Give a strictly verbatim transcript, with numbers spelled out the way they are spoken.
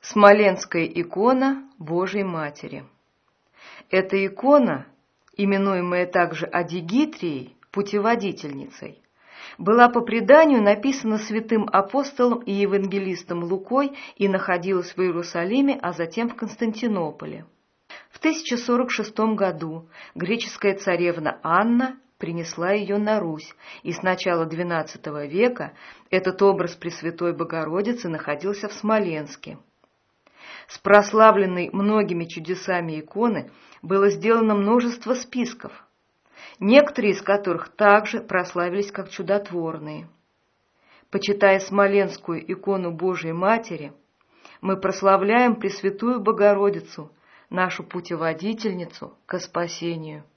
Смоленская икона Божией Матери. Эта икона, именуемая также Адигитрией, путеводительницей, была по преданию написана святым апостолом и евангелистом Лукой и находилась в Иерусалиме, а затем в Константинополе. В тысяча сорок шестом году греческая царевна Анна принесла ее на Русь, и с начала двенадцатого века этот образ Пресвятой Богородицы находился в Смоленске. С прославленной многими чудесами иконы было сделано множество списков, некоторые из которых также прославились как чудотворные. Почитая Смоленскую икону Божией Матери, мы прославляем Пресвятую Богородицу, нашу путеводительницу ко спасению.